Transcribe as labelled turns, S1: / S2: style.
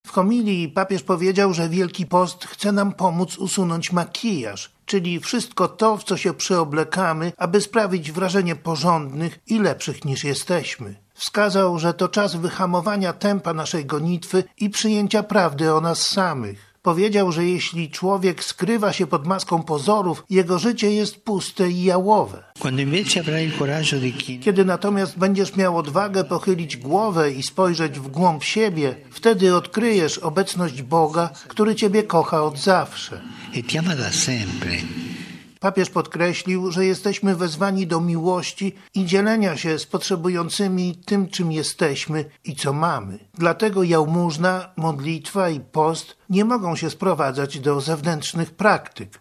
S1: W homilii papież powiedział, że Wielki Post chce nam pomóc usunąć makijaż, czyli wszystko to, w co się przeoblekamy, aby sprawić wrażenie porządnych i lepszych niż jesteśmy. Wskazał, że to czas wyhamowania tempa naszej gonitwy i przyjęcia prawdy o nas samych. Powiedział, że jeśli człowiek skrywa się pod maską pozorów, jego życie jest puste i jałowe. Kiedy natomiast będziesz miał odwagę pochylić głowę i spojrzeć w głąb siebie, wtedy odkryjesz obecność Boga, który ciebie kocha od zawsze. Papież podkreślił, że jesteśmy wezwani do miłości i dzielenia się z potrzebującymi tym, czym jesteśmy i co mamy. Dlatego jałmużna, modlitwa i post nie mogą się sprowadzać do zewnętrznych praktyk.